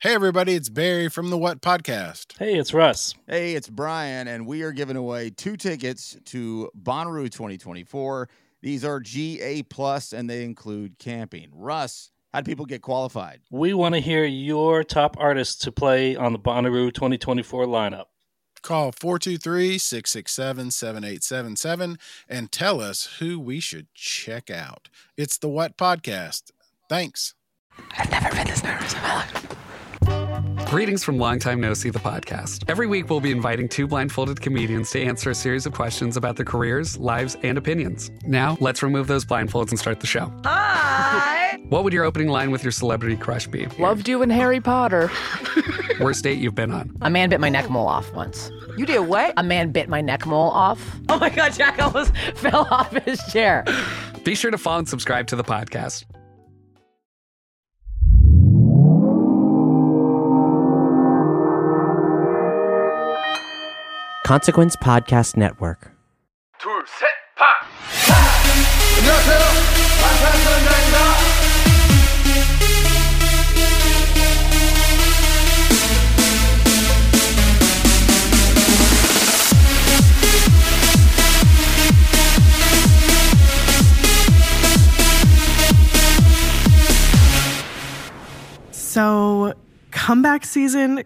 Hey, everybody, it's Barry from the What Podcast. Hey, it's Russ. Hey, it's Brian, and we are giving away 2 tickets to Bonnaroo 2024. These are GA+, and they include camping. Russ, how do people get qualified? We want to hear your top artists to play on the Bonnaroo 2024 lineup. Call 423-667-7877 and tell us who we should check out. It's the What Podcast. Thanks. I've never been this nervous in my life. Greetings from Long Time No See, the podcast. Every week, we'll be inviting 2 blindfolded comedians to answer a series of questions about their careers, lives, and opinions. Now, let's remove those blindfolds and start the show. Hi! What would your opening line with your celebrity crush be? Loved you in Harry Potter. Worst date you've been on? A man bit my neck mole off once. You did what? A man bit my neck mole off. Oh my God, Jack almost fell off his chair. Be sure to follow and subscribe to the podcast. Consequence Podcast Network. So comeback season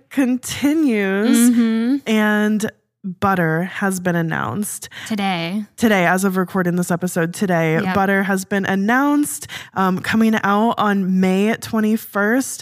continues, and Butter has been announced. Today, as of recording this episode today, Yep. Butter has been announced, coming out on May 21st.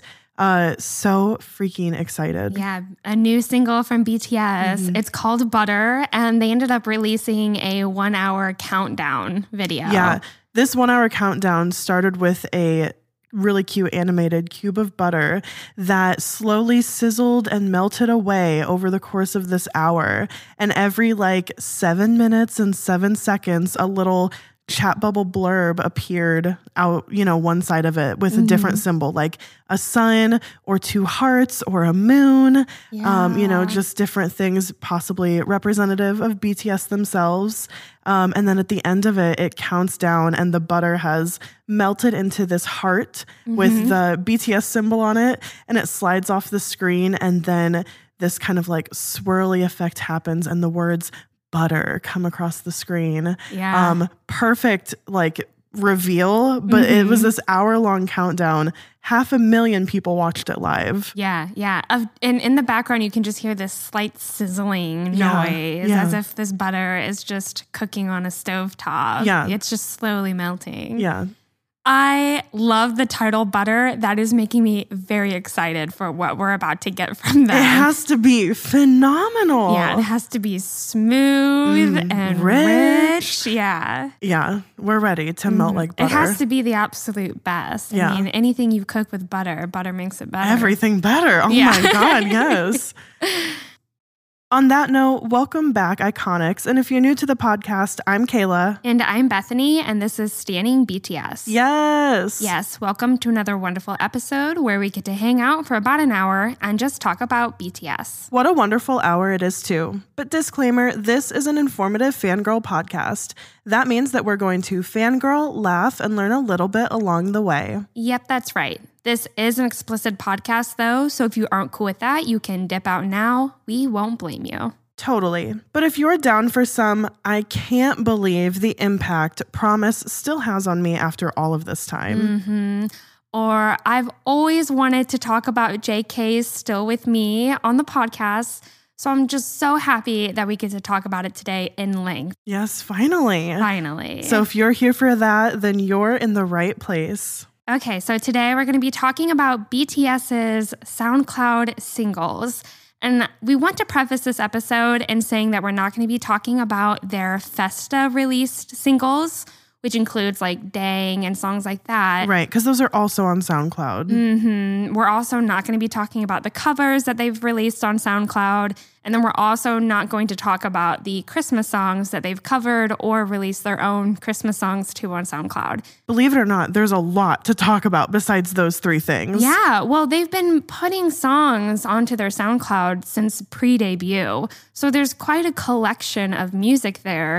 So freaking excited. yeah, a new single from BTS. It's called Butter, and they ended up releasing a 1-hour countdown video. Yeah. This 1-hour countdown started with a really cute animated cube of butter that slowly sizzled and melted away over the course of this hour. And every 7 minutes and 7 seconds, a little chat bubble blurb appeared out, one side of it with a different symbol, like a sun or 2 hearts or a moon, just different things possibly representative of BTS themselves. And then at the end of it, it counts down and the butter has melted into this heart with the BTS symbol on it, and it slides off the screen, and then this kind of swirly effect happens and the words butter come across the screen. Yeah. Perfect reveal, but it was this hour-long countdown. 500,000 people watched it live. Yeah. And in the background, you can just hear this slight sizzling noise, as if this butter is just cooking on a stovetop. Yeah. It's just slowly melting. Yeah. I love the title Butter. That is making me very excited for what we're about to get from them. It has to be phenomenal. Yeah, it has to be smooth and rich. Yeah. Yeah, we're ready to melt like butter. It has to be the absolute best. Yeah. I mean, anything you cook with butter makes it better. Everything better. Oh Yeah. my God, yes. On that note, welcome back, Iconics. And if you're new to the podcast, I'm Kayla. And I'm Bethany, and this is Standing BTS. Yes. Yes, welcome to another wonderful episode where we get to hang out for about an hour and just talk about BTS. What a wonderful hour it is, too. But disclaimer, this is an informative fangirl podcast. That means that we're going to fangirl, laugh, and learn a little bit along the way. Yep, that's right. This is an explicit podcast, though, so if you aren't cool with that, you can dip out now. We won't blame you. Totally. But if you're down for some, I can't believe the impact Promise still has on me after all of this time. Or I've always wanted to talk about JK's Still With Me on the podcast, so I'm just so happy that we get to talk about it today in length. Yes, finally. Finally. So if you're here for that, then you're in the right place. Okay, so today we're going to be talking about BTS's SoundCloud singles. And we want to preface this episode in saying that we're not going to be talking about their Festa released singles, which includes Dang and songs like that. Right, because those are also on SoundCloud. We're also not going to be talking about the covers that they've released on SoundCloud. And then we're also not going to talk about the Christmas songs that they've covered or released their own Christmas songs too on SoundCloud. Believe it or not, there's a lot to talk about besides those 3 things. Yeah, well, they've been putting songs onto their SoundCloud since pre-debut. So there's quite a collection of music there.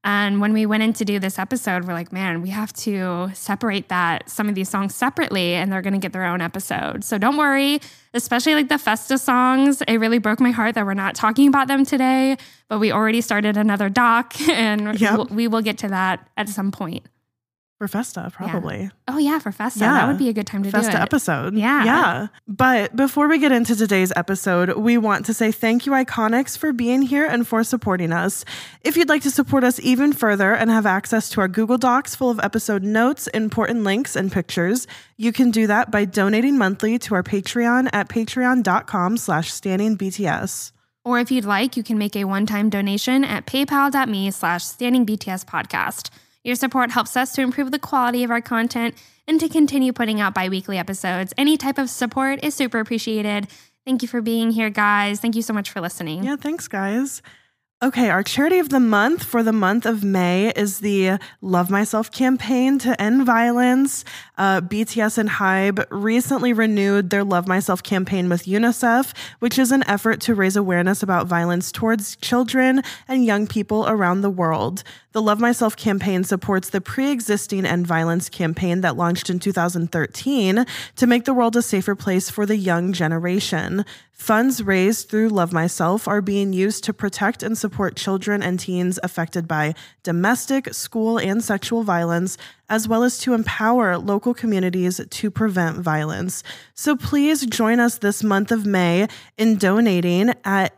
And when we went in to do this episode, we're like, man, we have to separate some of these songs separately, and they're going to get their own episode. So don't worry, especially like the Festa songs. It really broke my heart that we're not talking about them today, but we already started another doc, and we will get to that at some point. For Festa, probably. Yeah. Oh, yeah, for Festa. That would be a good time to do it. Festa episode. Yeah. But before we get into today's episode, we want to say thank you, Iconics, for being here and for supporting us. If you'd like to support us even further and have access to our Google Docs full of episode notes, important links, and pictures, you can do that by donating monthly to our Patreon at patreon.com/standingbts. Or if you'd like, you can make a one-time donation at paypal.me/standingbtspodcast. Your support helps us to improve the quality of our content and to continue putting out bi-weekly episodes. Any type of support is super appreciated. Thank you for being here, guys. Thank you so much for listening. Yeah, thanks, guys. Okay, our charity of the month for the month of May is the Love Myself campaign to end violence. BTS and HYBE recently renewed their Love Myself campaign with UNICEF, which is an effort to raise awareness about violence towards children and young people around the world. The Love Myself campaign supports the pre-existing End Violence campaign that launched in 2013 to make the world a safer place for the young generation. Funds raised through Love Myself are being used to protect and support children and teens affected by domestic, school, and sexual violence, as well as to empower local communities to prevent violence. So please join us this month of May in donating at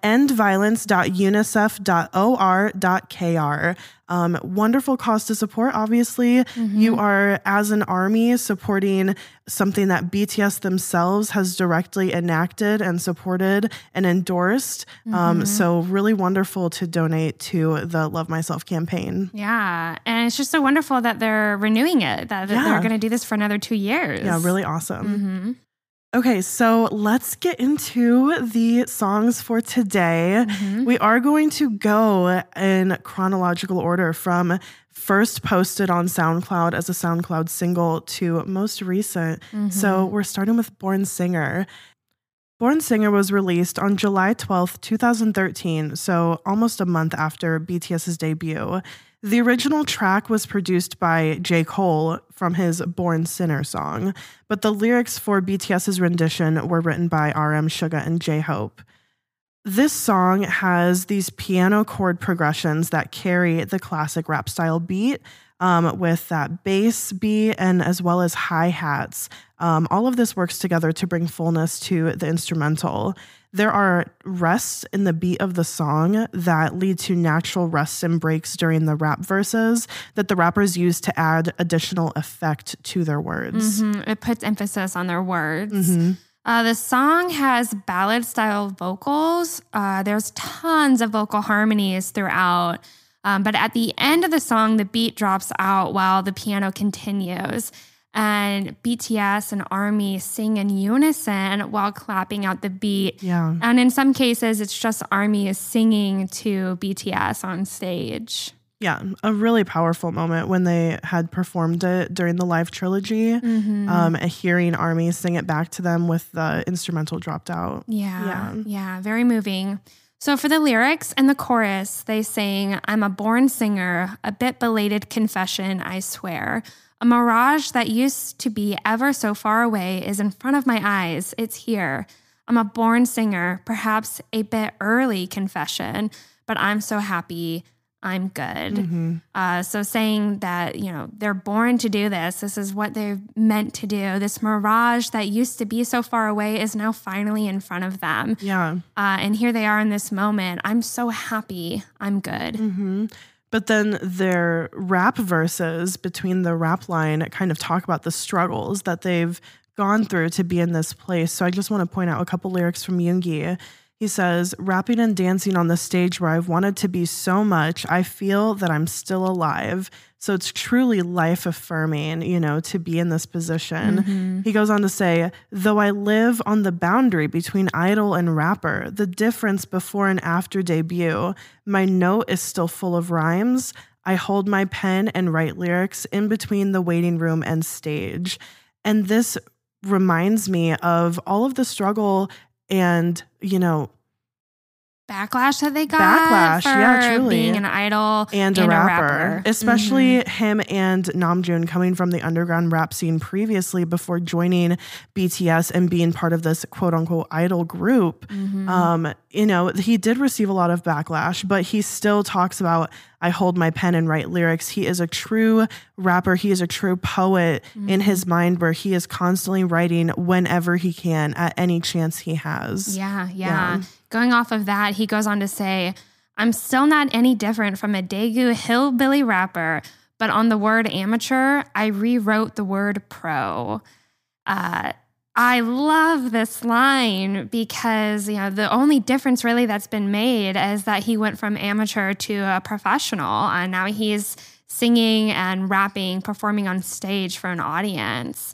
endviolence.unicef.or.kr. Wonderful cause to support, obviously. You are, as an army, supporting something that BTS themselves has directly enacted and supported and endorsed. So really wonderful to donate to the Love Myself campaign. Yeah. And it's just so wonderful that they're renewing it, that they're going to do this for another 2 years. Yeah, really awesome. Okay, so let's get into the songs for today. We are going to go in chronological order from first posted on SoundCloud as a SoundCloud single to most recent. So we're starting with Born Singer. Born Singer was released on July 12th, 2013, so almost a month after BTS's debut. The original track was produced by J. Cole from his Born Sinner song, but the lyrics for BTS's rendition were written by RM Suga and J-Hope. This song has these piano chord progressions that carry the classic rap style beat with that bass beat and as well as hi-hats. All of this works together to bring fullness to the instrumental. There are rests in the beat of the song that lead to natural rests and breaks during the rap verses that the rappers use to add additional effect to their words. It puts emphasis on their words. The song has ballad-style vocals. There's tons of vocal harmonies throughout. But at the end of the song, the beat drops out while the piano continues. And BTS and ARMY sing in unison while clapping out the beat. Yeah. And in some cases, it's just ARMY is singing to BTS on stage. Yeah, a really powerful moment when they had performed it during the live trilogy. Hearing ARMY sing it back to them with the instrumental dropped out. Yeah, very moving. So for the lyrics and the chorus, they sing, "I'm a born singer, a bit belated confession, I swear. A mirage that used to be ever so far away is in front of my eyes. It's here. I'm a born singer, perhaps a bit early confession, but I'm so happy. I'm good." So saying that, they're born to do this. This is what they're meant to do. This mirage that used to be so far away is now finally in front of them. Yeah. And here they are in this moment. I'm so happy. I'm good. But then their rap verses between the rap line kind of talk about the struggles that they've gone through to be in this place. So I just want to point out a couple lyrics from Yoongi. He says, "Rapping and dancing on the stage where I've wanted to be so much, I feel that I'm still alive." So it's truly life affirming, to be in this position. He goes on to say, "Though I live on the boundary between idol and rapper, the difference before and after debut, my note is still full of rhymes. I hold my pen and write lyrics in between the waiting room and stage." And this reminds me of all of the struggle and, backlash that they got for being an idol and a rapper. Especially him and Namjoon coming from the underground rap scene previously before joining BTS and being part of this quote unquote idol group. He did receive a lot of backlash, but he still talks about, I hold my pen and write lyrics. He is a true rapper. He is a true poet in his mind, where he is constantly writing whenever he can at any chance he has. Yeah. Going off of that, he goes on to say, I'm still not any different from a Daegu hillbilly rapper, but on the word amateur, I rewrote the word pro. I love this line because, the only difference really that's been made is that he went from amateur to a professional, and now he's singing and rapping, performing on stage for an audience.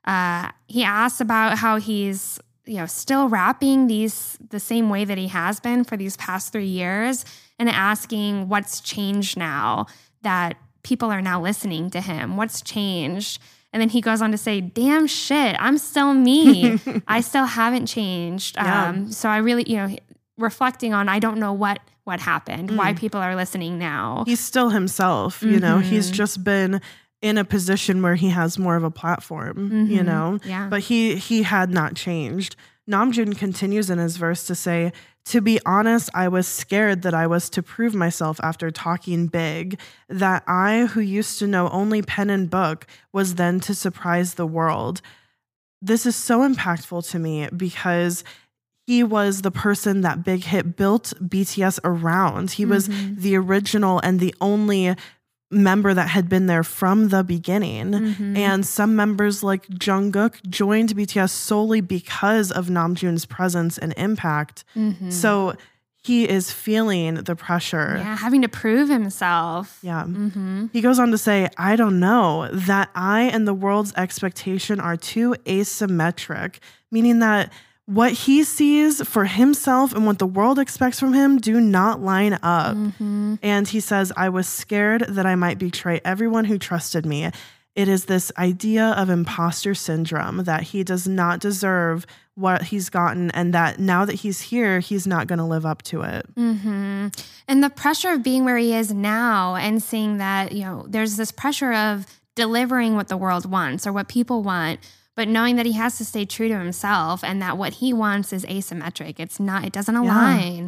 He asks about how he's still rapping the same way that he has been for these past 3 years, and asking what's changed now that people are now listening to him. What's changed? And then he goes on to say, damn shit, I'm still me. I still haven't changed. So I really, reflecting on, I don't know what happened, why people are listening now. He's still himself, he's just been in a position where he has more of a platform, but he had not changed. Namjoon continues in his verse to say, to be honest, I was scared that I was to prove myself after talking big, that I, who used to know only pen and book, was then to surprise the world. This is so impactful to me because he was the person that Big Hit built BTS around. He was the original and the only member that had been there from the beginning. And some members like Jungkook joined BTS solely because of Namjoon's presence and impact. So he is feeling the pressure. Yeah, having to prove himself. Yeah. He goes on to say, I don't know, that I and the world's expectation are too asymmetric, meaning that what he sees for himself and what the world expects from him do not line up. And he says, I was scared that I might betray everyone who trusted me. It is this idea of imposter syndrome, that he does not deserve what he's gotten, and that now that he's here, he's not going to live up to it. And the pressure of being where he is now and seeing that, there's this pressure of delivering what the world wants or what people want, but knowing that he has to stay true to himself and that what he wants is asymmetric. It doesn't align.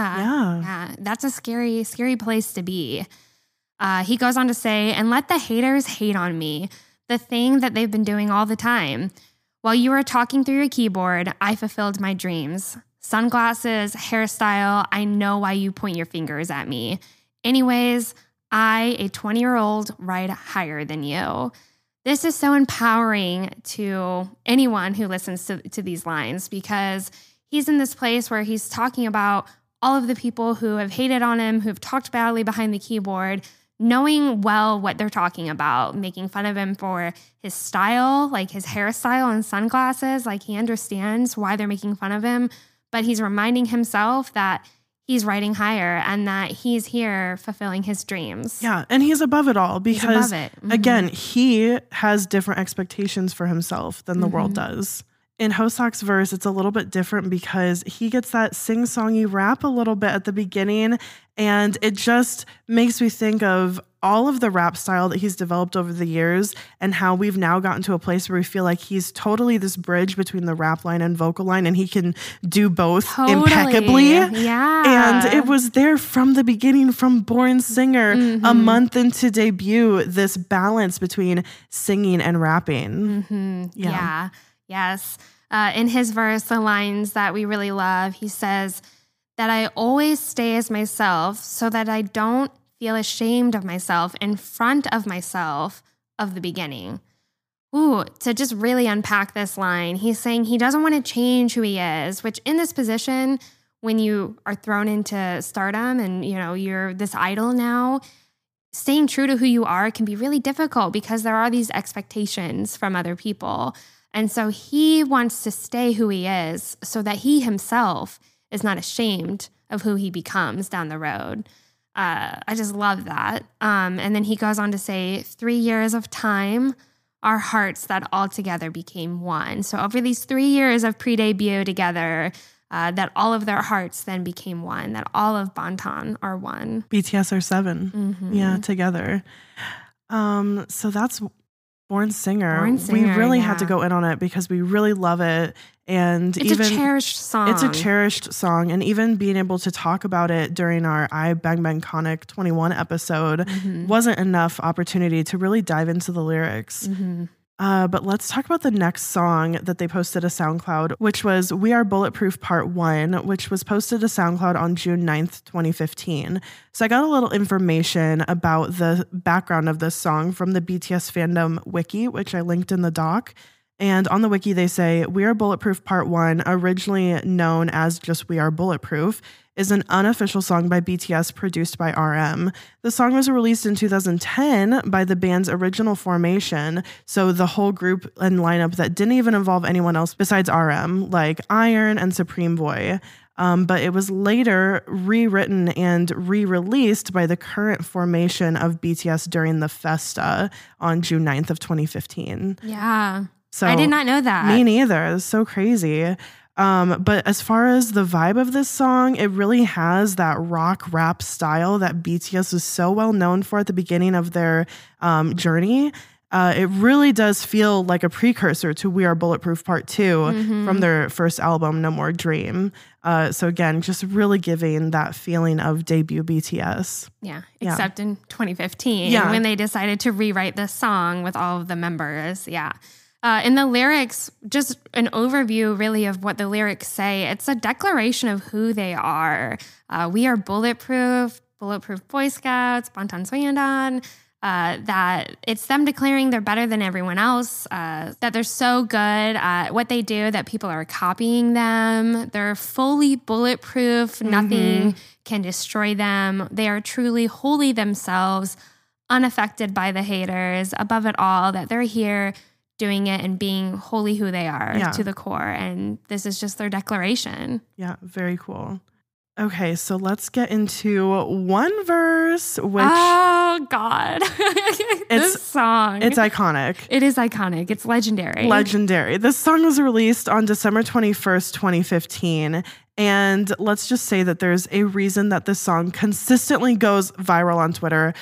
Yeah. That's a scary, scary place to be. He goes on to say, and let the haters hate on me, the thing that they've been doing all the time. While you were talking through your keyboard, I fulfilled my dreams. Sunglasses, hairstyle, I know why you point your fingers at me. Anyways, I, a 20-year-old, ride higher than you. This is so empowering to anyone who listens to these lines, because he's in this place where he's talking about all of the people who have hated on him, who have talked badly behind the keyboard, knowing well what they're talking about, making fun of him for his style, like his hairstyle and sunglasses. Like, he understands why they're making fun of him, but he's reminding himself that he's riding higher and that he's here fulfilling his dreams. Yeah, and he's above it all because, again, he has different expectations for himself than the world does. In Hoseok's verse, it's a little bit different because he gets that sing-songy rap a little bit at the beginning, and it just makes me think of all of the rap style that he's developed over the years and how we've now gotten to a place where we feel like he's totally this bridge between the rap line and vocal line, and he can do both impeccably. Yeah. And it was there from the beginning, from Born Singer, a month into debut, this balance between singing and rapping. Yeah. Yes. In his verse, the lines that we really love, he says that I always stay as myself so that I don't feel ashamed of myself in front of myself of the beginning. Ooh, to just really unpack this line, he's saying he doesn't want to change who he is, which in this position, when you are thrown into stardom and, you're this idol now, staying true to who you are can be really difficult because there are these expectations from other people. And so he wants to stay who he is so that he himself is not ashamed of who he becomes down the road. I just love that. And then he goes on to say, 3 years of time, our hearts that all together became one. So over these 3 years of pre-debut together, that all of their hearts then became one, that all of Bangtan are one. BTS are 7. Yeah, together. So that's Born Singer. Born Singer, we really had yeah. to go in on it because we really love it. And It's a cherished song. It's a cherished song. And even being able to talk about it during our I Bang Bang Conic 21 episode wasn't enough opportunity to really dive into the lyrics. But let's talk about the next song that they posted to SoundCloud, which was We Are Bulletproof Part 1, which was posted to SoundCloud on June 9th, 2015. So I got a little information about the background of this song from the BTS fandom wiki, which I linked in the doc. And on the wiki, they say, We Are Bulletproof Part 1, originally known as just We Are Bulletproof, is an unofficial song by BTS produced by RM. The song was released in 2010 by the band's original formation, so the whole group and lineup that didn't even involve anyone else besides RM, like Iron and Supreme Boy. But it was later rewritten and re-released by the current formation of BTS during the Festa on June 9th of 2015. Yeah. So I did not know that. Me neither. It's so crazy. But as far as the vibe of this song, it really has that rock rap style that BTS was so well known for at the beginning of their journey. It really does feel like a precursor to We Are Bulletproof Part 2 from their first album, No More Dream. So again, just really giving that feeling of debut BTS. Yeah, except in 2015 when they decided to rewrite this song with all of the members. Yeah. In the lyrics, just an overview really of what the lyrics say. It's a declaration of who they are. We are bulletproof Boy Scouts, Bangtan Soyeondan. That it's them declaring they're better than everyone else, that they're so good at what they do that people are copying them. They're fully bulletproof. Nothing can destroy them. They are truly wholly themselves, unaffected by the haters. Above it all, that they're here doing it and being wholly who they are to the core. And this is just their declaration. Yeah, very cool. Okay, so let's get into one verse, which... Oh, God. This song. It's iconic. It is iconic. It's legendary. Legendary. This song was released on December 21st, 2015. And let's just say that there's a reason that this song consistently goes viral on Twitter.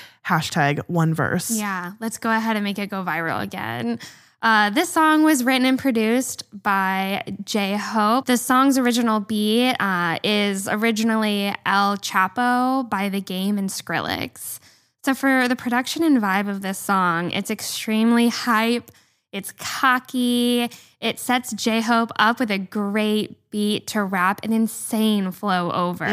#OneVerse. Yeah, let's go ahead and make it go viral again. This song was written and produced by J-Hope. The song's original beat is originally El Chapo by The Game and Skrillex. So for the production and vibe of this song, it's extremely hype. It's cocky. It sets J-Hope up with a great beat to rap an insane flow over.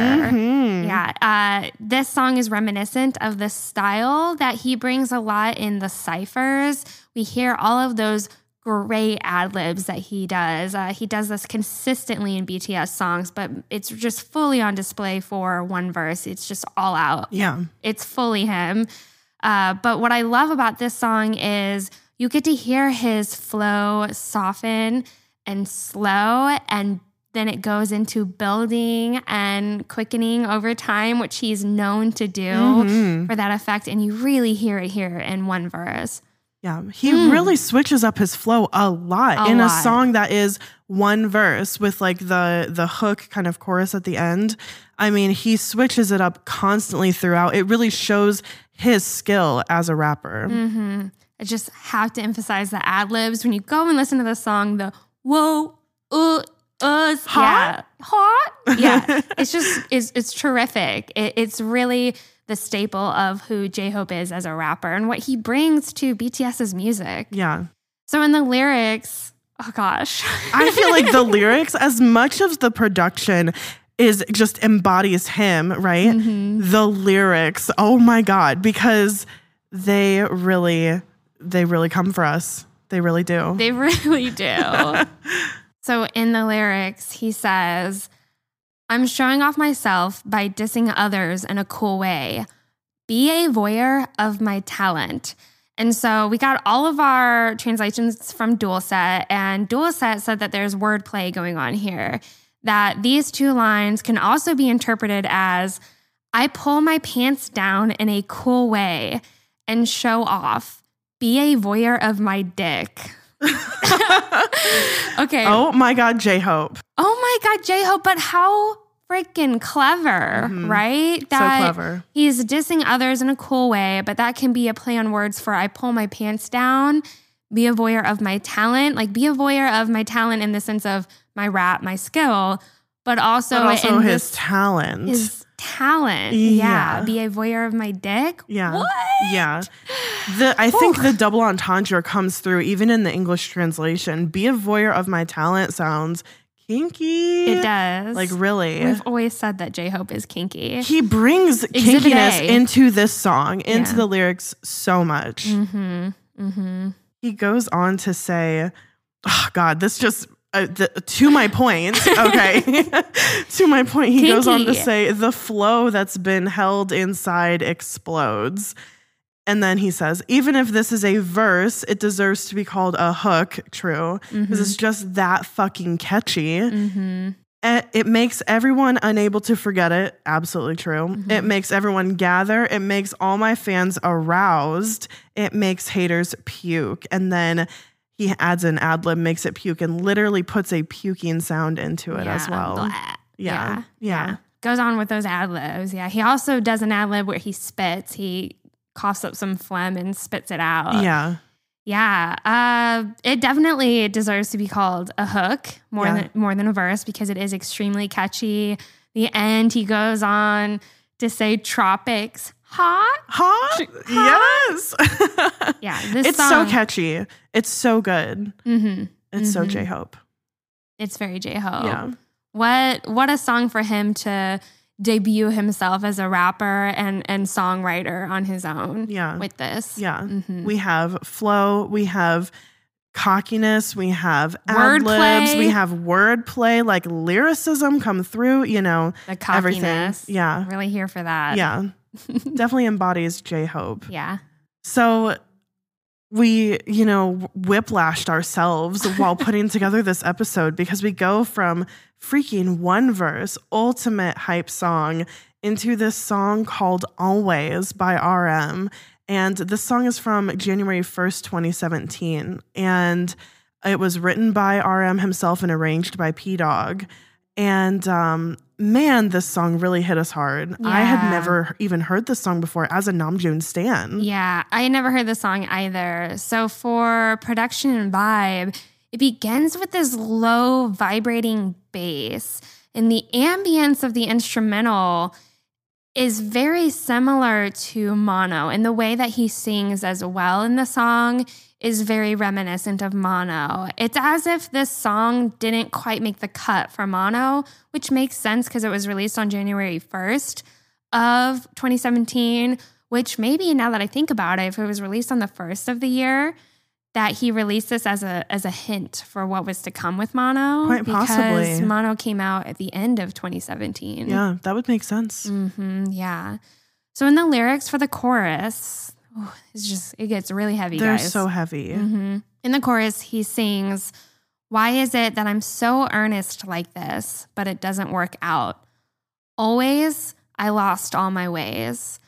Yeah, this song is reminiscent of the style that he brings a lot in the cyphers. We hear all of those great ad-libs that he does. He does this consistently in BTS songs, but it's just fully on display for one verse. It's just all out. Yeah. It's fully him. But what I love about this song is you get to hear his flow soften and slow, and then it goes into building and quickening over time, which he's known to do for that effect. And you really hear it here in one verse. Yeah, he really switches up his flow a lot in a song that is one verse with like the hook kind of chorus at the end. I mean, he switches it up constantly throughout. It really shows his skill as a rapper. I just have to emphasize the ad-libs. When you go and listen to the song, the whoa, hot? yeah, hot. Yeah, it's just, it's terrific. It's really the staple of who J-Hope is as a rapper and what he brings to BTS's music. Yeah. So in the lyrics, oh gosh. I feel like the lyrics, as much as the production is just embodies him, right? The lyrics, oh my God, because they really come for us. They really do. They really do. So in the lyrics, he says, I'm showing off myself by dissing others in a cool way. Be a voyeur of my talent. And so we got all of our translations from Dualset, and Dualset said that there's wordplay going on here, that these two lines can also be interpreted as, I pull my pants down in a cool way and show off. Be a voyeur of my dick. Okay. Oh my God, J-Hope. Oh my God, J-Hope, but how freaking clever, right? That So clever. He's dissing others in a cool way, but that can be a play on words for I pull my pants down, be a voyeur of my talent, like be a voyeur of my talent in the sense of my rap, my skill, but also in his talent. His talent. Yeah. Yeah. Be a voyeur of my dick. Yeah. What? Yeah. I think the double entendre comes through even in the English translation. Be a voyeur of my talent sounds kinky. It does. Like, really. We've always said that J-Hope is kinky. He brings Exhibit kinkiness A. into this song, into Yeah. the lyrics so much. He goes on to say, oh God, this just, to my point, okay. To my point, he goes on to Kinky. say, the flow that's been held inside explodes. And then he says, even if this is a verse, it deserves to be called a hook. True. Because it's just that fucking catchy. It makes everyone unable to forget it. Absolutely true. It makes everyone gather. It makes all my fans aroused. It makes haters puke. And then he adds an ad-lib, makes it puke, and literally puts a puking sound into it as well. Blah. Yeah. Goes on with those ad-libs. Yeah. He also does an ad-lib where he spits. He coughs up some phlegm and spits it out. Yeah. Yeah. It definitely deserves to be called a hook more than a verse because it is extremely catchy. The end, he goes on to say tropics hot. Yes. Yeah. This It's song, so catchy. It's so good. It's so J-Hope. It's very J-Hope. Yeah. What a song for him to debut himself as a rapper and songwriter on his own with this. Yeah. We have flow, we have cockiness, we have ad-libs, Wordplay. we have wordplay, like lyricism come through, The everything. cockiness. Yeah. Really here for that. Yeah. Definitely embodies J-Hope. Yeah. So we, whiplashed ourselves while putting together this episode because we go from freaking one verse, ultimate hype song, into this song called Always by RM. And this song is from January 1st, 2017. And it was written by RM himself and arranged by P-Dog. And man, this song really hit us hard. I had never even heard this song before as a Namjoon stan. Yeah, I had never heard the song either. So for production and vibe, it begins with this low vibrating bass. And the ambience of the instrumental is very similar to Mono. And the way that he sings as well in the song is very reminiscent of Mono. It's as if this song didn't quite make the cut for Mono, which makes sense because it was released on January 1st of 2017, which maybe now that I think about it, if it was released on the 1st of the year, that he released this as a hint for what was to come with Mono. Quite possibly. Because Mono came out at the end of 2017. Yeah, that would make sense. Yeah. So in the lyrics for the chorus, it gets really heavy, They're guys. so heavy. In the chorus, he sings, "Why is it that I'm so earnest like this, but it doesn't work out? Always, I lost all my ways."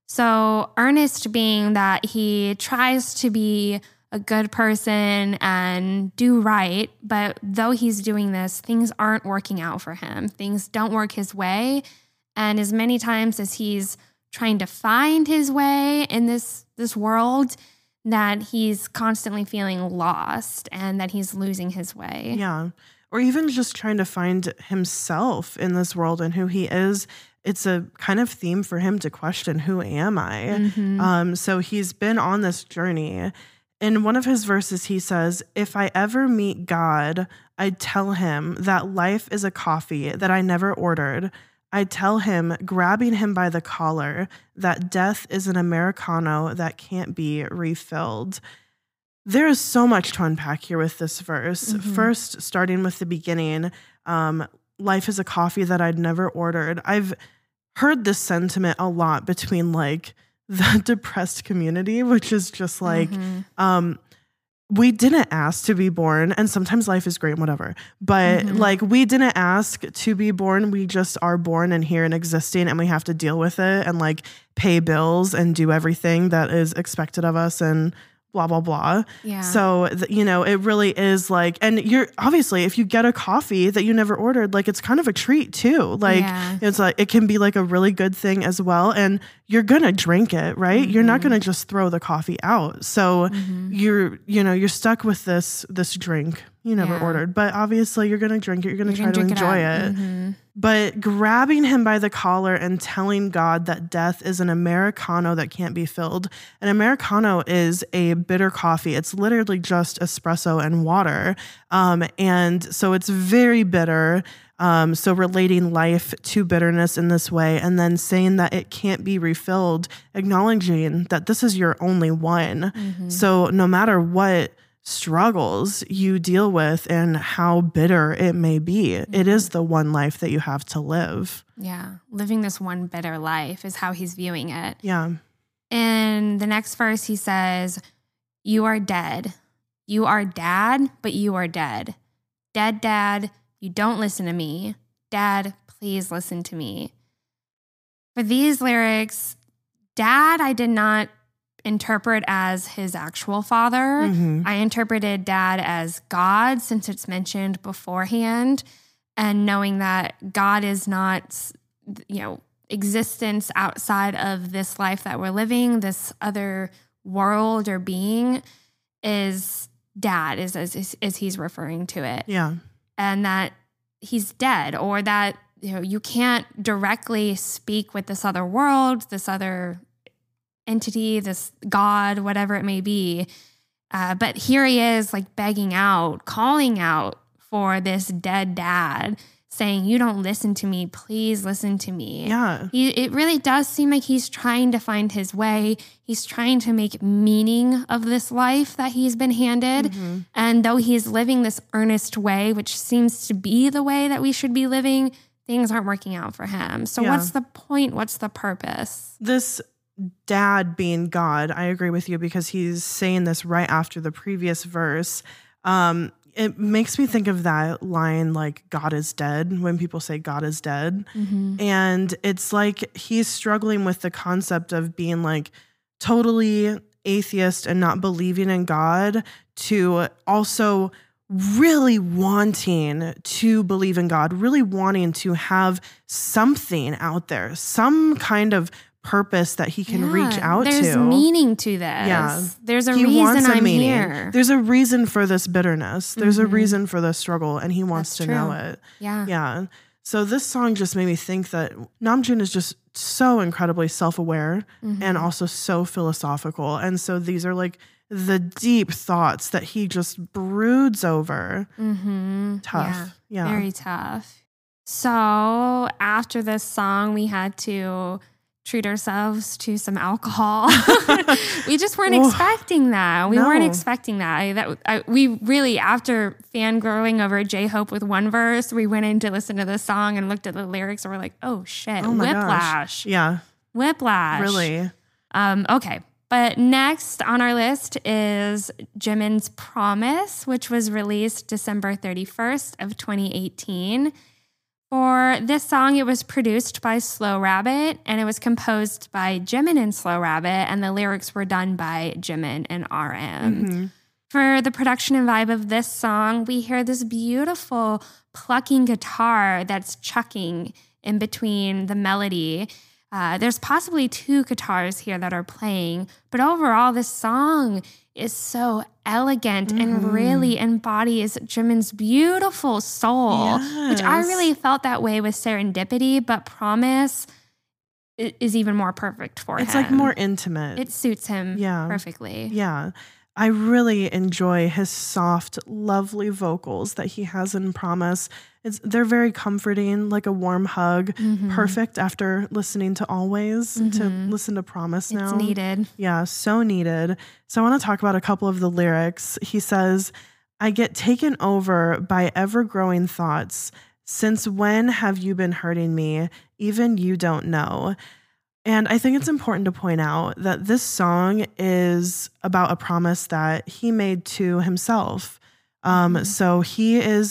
So earnest being that he tries to be a good person and do right, but though he's doing this, things aren't working out for him. Things don't work his way. And as many times as he's trying to find his way in this world, that he's constantly feeling lost and that he's losing his way. Yeah. Or even just trying to find himself in this world and who he is. It's a kind of theme for him to question, who am I? So he's been on this journey. In one of his verses, he says, "If I ever meet God, I'd tell him that life is a coffee that I never ordered. I'd tell him, grabbing him by the collar, that death is an Americano that can't be refilled." There is so much to unpack here with this verse. First, starting with the beginning, life is a coffee that I'd never ordered. I've heard this sentiment a lot between like the depressed community, which is just like, we didn't ask to be born, and sometimes life is great, whatever. But like, we didn't ask to be born. We just are born and here and existing, and we have to deal with it and like pay bills and do everything that is expected of us and blah, blah, blah. Yeah. So, it really is like, and you're obviously, if you get a coffee that you never ordered, like it's kind of a treat too. Like it's like, it can be like a really good thing as well. And you're going to drink it, right? Mm-hmm. You're not going to just throw the coffee out. So you're stuck with this drink you never ordered, but obviously you're going to drink it. You're going to try to enjoy it. Mm-hmm. But grabbing him by the collar and telling God that death is an Americano that can't be filled. An Americano is a bitter coffee. It's literally just espresso and water. And so it's very bitter. So relating life to bitterness in this way, and then saying that it can't be refilled, acknowledging that this is your only one. Mm-hmm. So no matter what struggles you deal with and how bitter it may be, it is the one life that you have to live. Yeah. Living this one bitter life is how he's viewing it. Yeah. In the next verse, he says, "You are dead. You are dad, but you are dead. Dead dad, you don't listen to me. Dad, please listen to me." For these lyrics, dad, I did not interpret as his actual father. Mm-hmm. I interpreted dad as God, since it's mentioned beforehand, and knowing that God is not, existence outside of this life that we're living, this other world or being, is dad, is as he's referring to it. Yeah. And that he's dead, or that you can't directly speak with this other world, this other entity, this God, whatever it may be. But here he is, like begging out, calling out for this dead dad, saying, "You don't listen to me. Please listen to me." Yeah. It really does seem like he's trying to find his way. He's trying to make meaning of this life that he's been handed. Mm-hmm. And though he's living this earnest way, which seems to be the way that we should be living, things aren't working out for him. So what's the point? What's the purpose? This dad being God, I agree with you, because he's saying this right after the previous verse. It makes me think of that line, like, God is dead, when people say God is dead. Mm-hmm. And it's like he's struggling with the concept of being like totally atheist and not believing in God, to also really wanting to believe in God, really wanting to have something out there, some kind of purpose that he can reach out to. There's meaning to this. Yeah. There's a reason I'm here. There's a reason for this bitterness. There's a reason for this struggle, and he wants to know it. Yeah. Yeah. So this song just made me think that Namjoon is just so incredibly self-aware and also so philosophical. And so these are like the deep thoughts that he just broods over. Mm-hmm. Tough. Yeah. Very tough. So after this song, we had to treat ourselves to some alcohol. We just weren't expecting that. We weren't expecting that. We really, after fangirling over J-Hope with one verse, we went in to listen to this song and looked at the lyrics and we're like, oh shit, Whiplash. Gosh. Yeah. Whiplash. Really? Okay. But next on our list is Jimin's Promise, which was released December 31st of 2018. For this song, it was produced by Slow Rabbit, and it was composed by Jimin and Slow Rabbit, and the lyrics were done by Jimin and RM. Mm-hmm. For the production and vibe of this song, we hear this beautiful plucking guitar that's chucking in between the melody. There's possibly two guitars here that are playing, but overall, this song is so elegant and really embodies Jimin's beautiful soul, which I really felt that way with Serendipity, but Promise is even more perfect for him. It's like more intimate. It suits him perfectly. Yeah. I really enjoy his soft, lovely vocals that he has in Promise. They're very comforting, like a warm hug. Mm-hmm. Perfect after listening to Always, to listen to Promise now. It's needed. Yeah, so needed. So I want to talk about a couple of the lyrics. He says, "I get taken over by ever-growing thoughts. Since when have you been hurting me? Even you don't know." And I think it's important to point out that this song is about a promise that he made to himself. So he is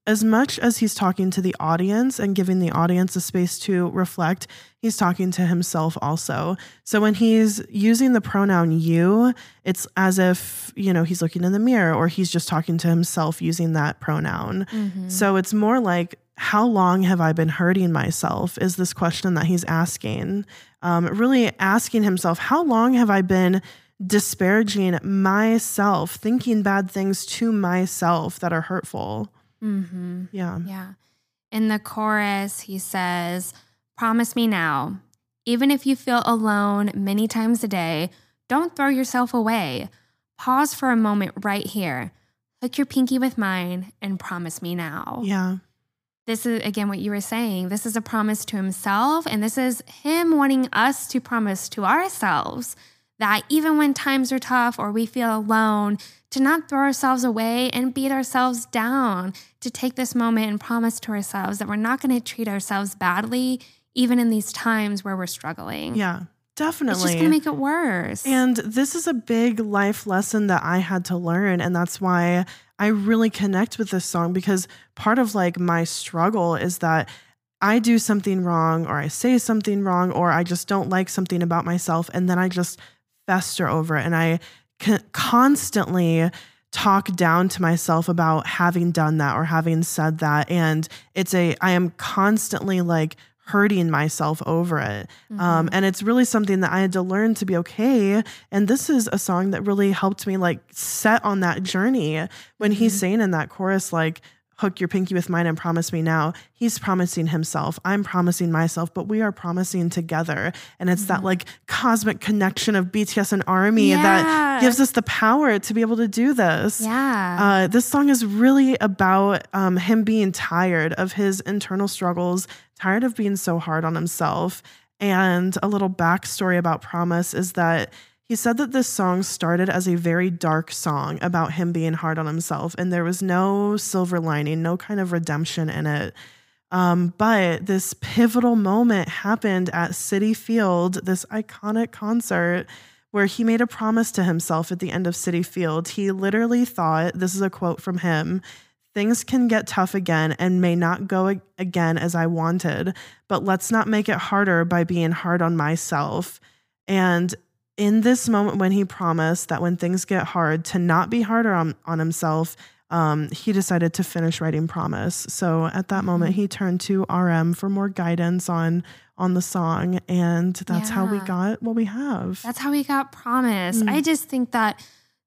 as much as he's talking to the audience and giving the audience a space to reflect, he's talking to himself also. So when he's using the pronoun you, it's as if, he's looking in the mirror, or he's just talking to himself using that pronoun. So it's more like, how long have I been hurting myself is this question that he's asking. Really asking himself, how long have I been disparaging myself, thinking bad things to myself that are hurtful? Yeah. In the chorus, he says, promise me now, even if you feel alone many times a day, don't throw yourself away. Pause for a moment right here. Hook your pinky with mine and promise me now. Yeah. This is, again, what you were saying. This is a promise to himself, and this is him wanting us to promise to ourselves that even when times are tough or we feel alone, to not throw ourselves away and beat ourselves down, to take this moment and promise to ourselves that we're not going to treat ourselves badly, even in these times where we're struggling. Yeah, definitely. It's just going to make it worse. And this is a big life lesson that I had to learn. And that's why I really connect with this song, because part of like my struggle is that I do something wrong, or I say something wrong, or I just don't like something about myself. And then I just fester over it. And I constantly talk down to myself about having done that or having said that. And I am constantly like hurting myself over it. And it's really something that I had to learn to be okay. And this is a song that really helped me like set on that journey. When he's saying in that chorus, like, hook your pinky with mine and promise me now, he's promising himself. I'm promising myself, but we are promising together. And it's that like cosmic connection of BTS and ARMY that gives us the power to be able to do this. Yeah. This song is really about him being tired of his internal struggles, tired of being so hard on himself. And a little backstory about Promise is that he said that this song started as a very dark song about him being hard on himself, and there was no silver lining, no kind of redemption in it. But this pivotal moment happened at Citi Field, this iconic concert where he made a promise to himself at the end of Citi Field. He literally thought, this is a quote from him, "Things can get tough again and may not go again as I wanted, but let's not make it harder by being hard on myself." And in this moment when he promised that when things get hard to not be harder on himself, he decided to finish writing Promise. So at that moment, he turned to RM for more guidance on the song. And that's how we got what we have. That's how we got Promise. I just think that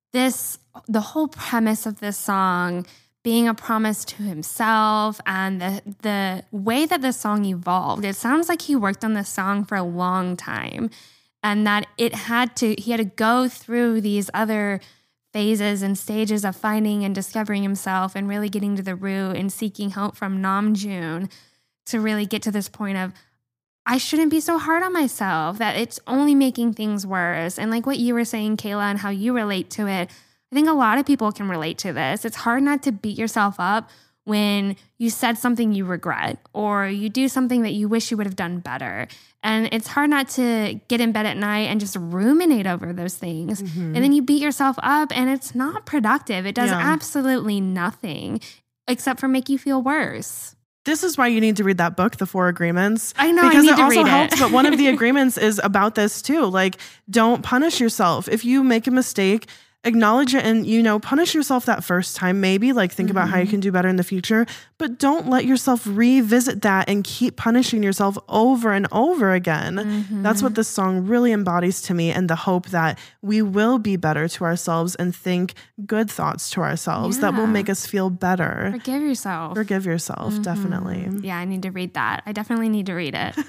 the whole premise of this song being a promise to himself and the way that the song evolved, it sounds like he worked on this song for a long time. And that he had to go through these other phases and stages of finding and discovering himself and really getting to the root and seeking help from Namjoon to really get to this point of, I shouldn't be so hard on myself, that it's only making things worse. And like what you were saying, Kayla, and how you relate to it, I think a lot of people can relate to this. It's hard not to beat yourself up when you said something you regret or you do something that you wish you would have done better. And it's hard not to get in bed at night and just ruminate over those things. And then you beat yourself up and it's not productive. It does absolutely nothing except for make you feel worse. This is why you need to read that book, The 4 Agreements. I know, because I need it also to read helps, it. but one of the agreements is about this too. Like, don't punish yourself. If you make a mistake, acknowledge it and, punish yourself that first time, maybe like think about how you can do better in the future, but don't let yourself revisit that and keep punishing yourself over and over again. That's what this song really embodies to me, and the hope that we will be better to ourselves and think good thoughts to ourselves that will make us feel better. Forgive yourself. Forgive yourself, definitely. Yeah, I need to read that. I definitely need to read it.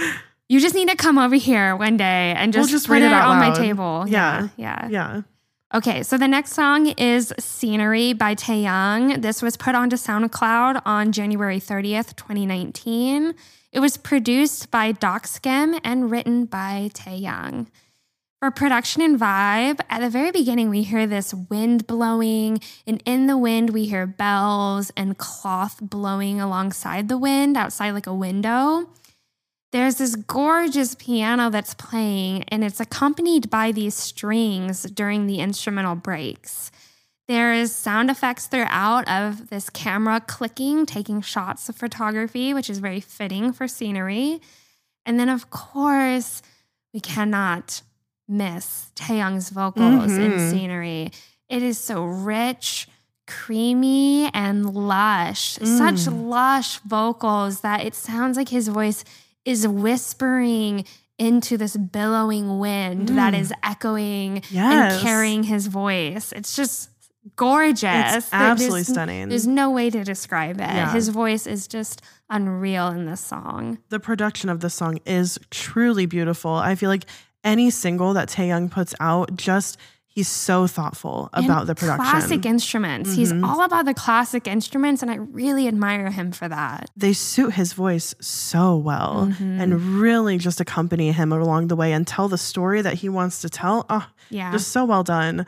You just need to come over here one day and just, just put read it it out on my loud. table. Yeah. Okay, so the next song is Scenery by Taeyang. This was put onto SoundCloud on January 30th, 2019. It was produced by DocSkim and written by Taeyang. For production and vibe, at the very beginning, we hear this wind blowing, and in the wind, we hear bells and cloth blowing alongside the wind outside like a window. There's this gorgeous piano that's playing, and it's accompanied by these strings during the instrumental breaks. There's sound effects throughout of this camera clicking, taking shots of photography, which is very fitting for scenery. And then, of course, we cannot miss Taehyung's vocals in scenery. It is so rich, creamy, and lush. Such lush vocals that it sounds like his voice is whispering into this billowing wind that is echoing and carrying his voice. It's just gorgeous. It's absolutely stunning. There's no way to describe it. Yeah. His voice is just unreal in this song. The production of the song is truly beautiful. I feel like any single that Taehyung puts out, he's so thoughtful about the production. Classic instruments. He's all about the classic instruments, and I really admire him for that. They suit his voice so well and really just accompany him along the way and tell the story that he wants to tell. Just so well done.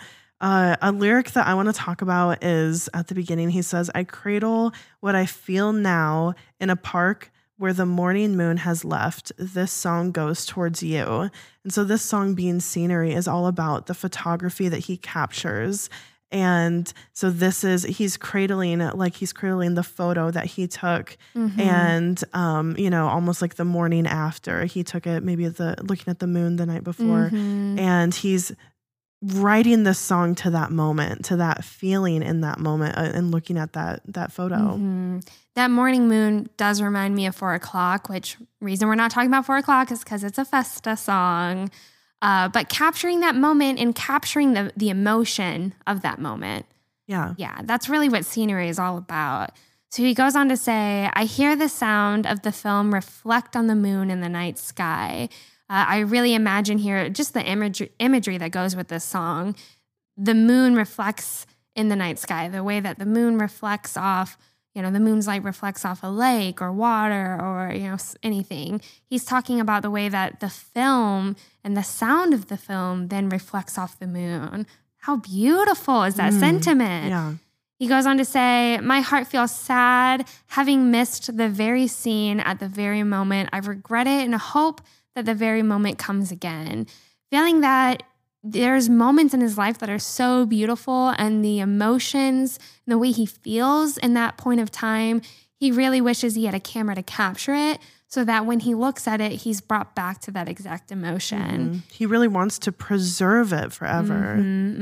A lyric that I want to talk about is at the beginning. He says, "I cradle what I feel now in a park where the morning moon has left. This song goes towards you." And so this song, being scenery, is all about the photography that he captures. And so he's cradling the photo that he took. And, almost like the morning after he took it, maybe looking at the moon the night before. And he's writing this song to that moment, to that feeling in that moment, and looking at that photo. That morning moon does remind me of 4 o'clock, which reason we're not talking about 4 o'clock is because it's a Festa song. But capturing that moment and capturing the emotion of that moment. Yeah, that's really what scenery is all about. So he goes on to say, "I hear the sound of the film reflect on the moon in the night sky." I really imagine here just the imagery that goes with this song. The moon reflects in the night sky, the way that the moon reflects off, the moon's light reflects off a lake or water or, anything. He's talking about the way that the film and the sound of the film then reflects off the moon. How beautiful is that sentiment? Yeah. He goes on to say, "My heart feels sad, having missed the very scene at the very moment. I regret it and hope that the very moment comes again." Feeling that there's moments in his life that are so beautiful, and the emotions and the way he feels in that point of time, he really wishes he had a camera to capture it so that when he looks at it, he's brought back to that exact emotion. He really wants to preserve it forever.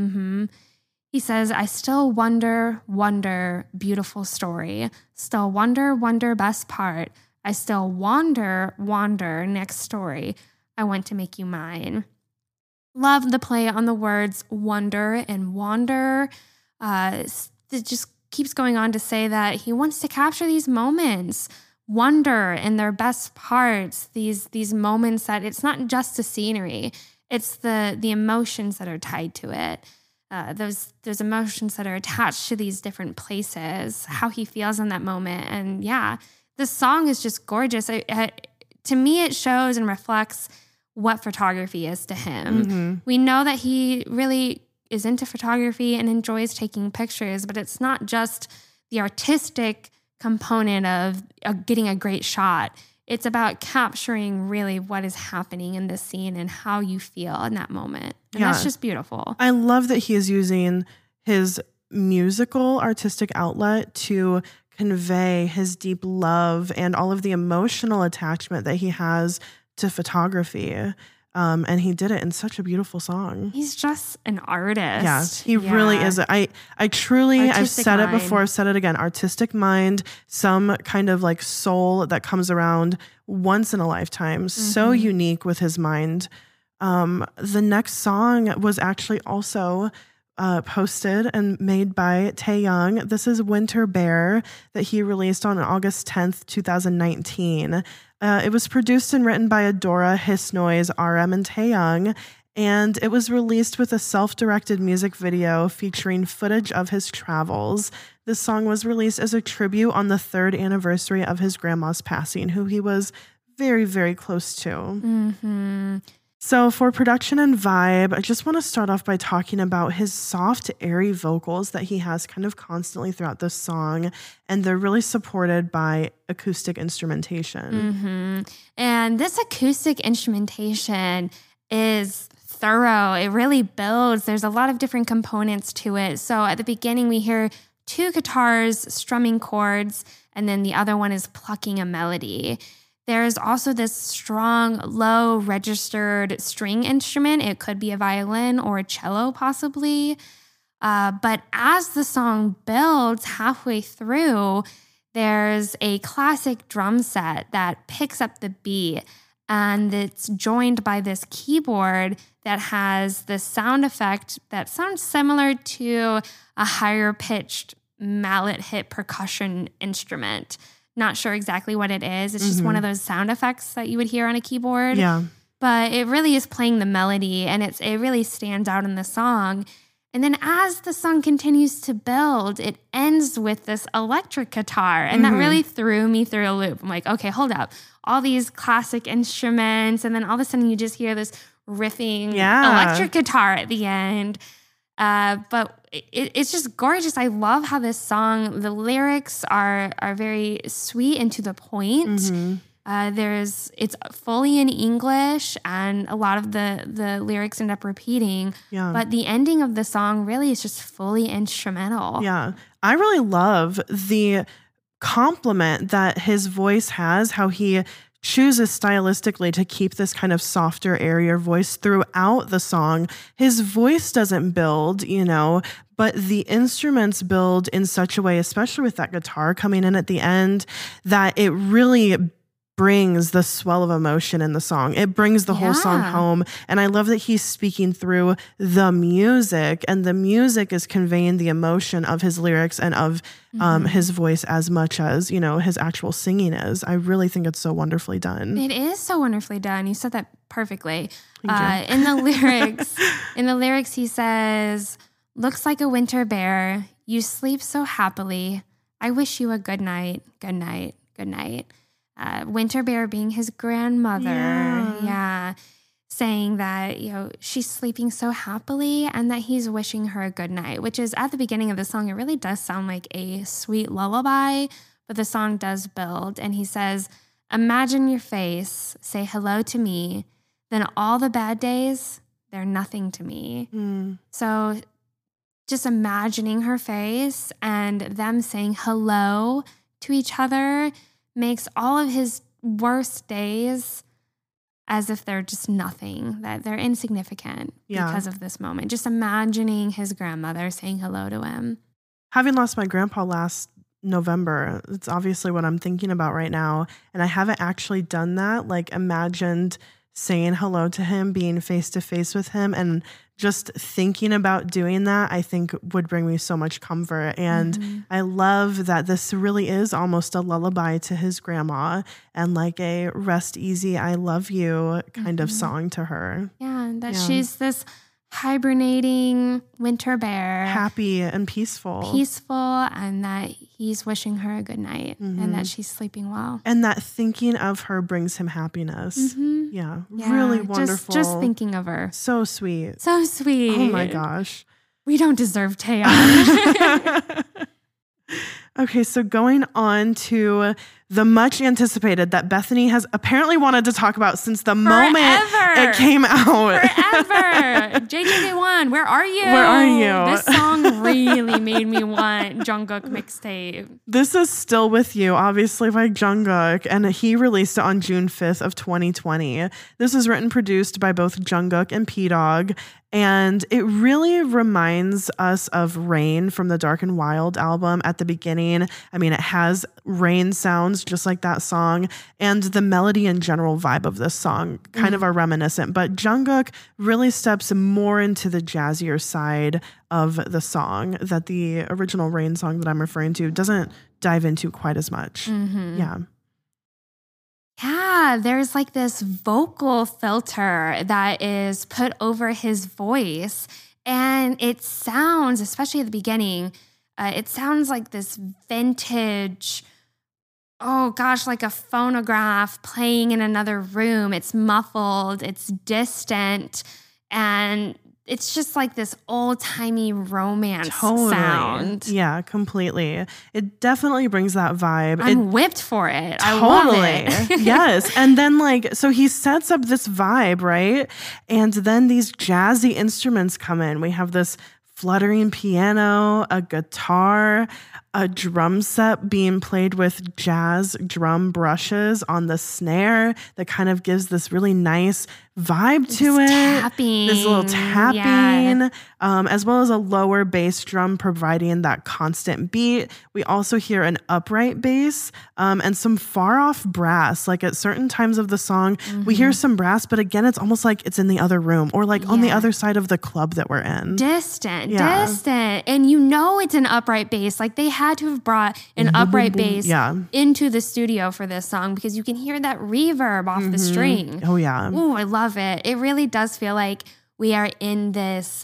He says, "I still wonder, beautiful story. Still wonder, best part. I still wander, next story. I want to make you mine." Love the play on the words wonder and wander. It just keeps going on to say that he wants to capture these moments, wonder in their best parts, these moments that it's not just the scenery, it's the emotions that are tied to it. Those emotions that are attached to these different places, how he feels in that moment. And this song is just gorgeous. To me, it shows and reflects what photography is to him. We know that he really is into photography and enjoys taking pictures, but it's not just the artistic component of getting a great shot. It's about capturing really what is happening in this scene and how you feel in that moment. And that's just beautiful. I love that he is using his musical artistic outlet to convey his deep love and all of the emotional attachment that he has to photography. And he did it in such a beautiful song. He's just an artist. Yes, he really is. I truly, I've said it before, I've said it again, artistic mind, some kind of like soul that comes around once in a lifetime. So unique with his mind. The next song was actually also posted and made by Taehyung. This is Winter Bear that he released on August 10th, 2019. It was produced and written by Adora, Hiss Noise, RM, and Taehyung, and it was released with a self-directed music video featuring footage of his travels. This song was released as a tribute on the 3rd anniversary of his grandma's passing, who he was very, very close to. So for production and vibe, I just want to start off by talking about his soft, airy vocals that he has kind of constantly throughout this song. And they're really supported by acoustic instrumentation. And this acoustic instrumentation is thorough. It really builds. There's a lot of different components to it. So at the beginning, we hear 2 guitars strumming chords, and then the other one is plucking a melody. There's also this strong, low registered string instrument. It could be a violin or a cello, possibly. But as the song builds halfway through, there's a classic drum set that picks up the beat, and it's joined by this keyboard that has this sound effect that sounds similar to a higher pitched mallet hit percussion instrument. Not sure exactly what it is. It's just one of those sound effects that you would hear on a keyboard. Yeah. But it really is playing the melody, and it really stands out in the song. And then as the song continues to build, it ends with this electric guitar. And that really threw me through a loop. I'm like, okay, hold up. All these classic instruments, and then all of a sudden you just hear this riffing electric guitar at the end. But it's just gorgeous. I love how this song, the lyrics are very sweet and to the point. It's fully in English, and a lot of the lyrics end up repeating. Yeah. But the ending of the song really is just fully instrumental. Yeah. I really love the compliment that his voice has, how he chooses stylistically to keep this kind of softer, airier voice throughout the song. His voice doesn't build, but the instruments build in such a way, especially with that guitar coming in at the end, that it really brings the swell of emotion in the song. It brings the whole song home. And I love that he's speaking through the music, and the music is conveying the emotion of his lyrics and of his voice as much as, his actual singing is. I really think it's so wonderfully done. It is so wonderfully done. You said that perfectly. In the lyrics, he says, "Looks like a winter bear. You sleep so happily. I wish you a good night, good night, good night." Winter Bear being his grandmother, saying that, she's sleeping so happily and that he's wishing her a good night, which is at the beginning of the song. It really does sound like a sweet lullaby, but the song does build. And he says, "Imagine your face, say hello to me, then all the bad days, they're nothing to me." So just imagining her face and them saying hello to each other makes all of his worst days as if they're just nothing, that they're insignificant because of this moment. Just imagining his grandmother saying hello to him. Having lost my grandpa last November, it's obviously what I'm thinking about right now. And I haven't actually done that, like imagined saying hello to him, being face to face with him, and just thinking about doing that, I think would bring me so much comfort. And I love that this really is almost a lullaby to his grandma and like a rest easy, I love you kind of song to her. Yeah, and that she's this hibernating winter bear. Happy and peaceful. And that he's wishing her a good night and that she's sleeping well. And that thinking of her brings him happiness. Yeah, really wonderful. Just thinking of her. So sweet. So sweet. Oh my gosh. We don't deserve Taeyong. Okay, so going on to the much anticipated that Bethany has apparently wanted to talk about since the moment it came out. Forever. JJK1, where are you? Where are you? This song really made me want Jungkook mixtape. This is Still With You, obviously by Jungkook, and he released it on June 5th of 2020. This is written and produced by both Jungkook and P-Dog, and it really reminds us of Rain from the Dark and Wild album at the beginning. I mean, it has rain sounds just like that song, and the melody and general vibe of this song kind of are reminiscent, but Jungkook really steps more into the jazzier side of the song that the original Rain song that I'm referring to doesn't dive into quite as much. Yeah, there's like this vocal filter that is put over his voice, and it sounds, especially at the beginning, it sounds like this vintage, like a phonograph playing in another room. It's muffled, it's distant, and it's just like this old-timey romance sound. Yeah, completely. It definitely brings that vibe. I'm whipped for it. Totally. I love it. Yes. And then so he sets up this vibe, right? And then these jazzy instruments come in. We have this fluttering piano, a guitar, a drum set being played with jazz drum brushes on the snare that kind of gives this really nice vibe to it. Tapping. This little tapping, as well as a lower bass drum providing that constant beat. We also hear an upright bass and some far off brass. Like at certain times of the song, we hear some brass, but again, it's almost like it's in the other room or like on the other side of the club that we're in. Distant. And you know it's an upright bass. Like they had to have brought an upright bass into the studio for this song because you can hear that reverb off the string. Oh, yeah. Ooh, I love it. It really does feel like we are in this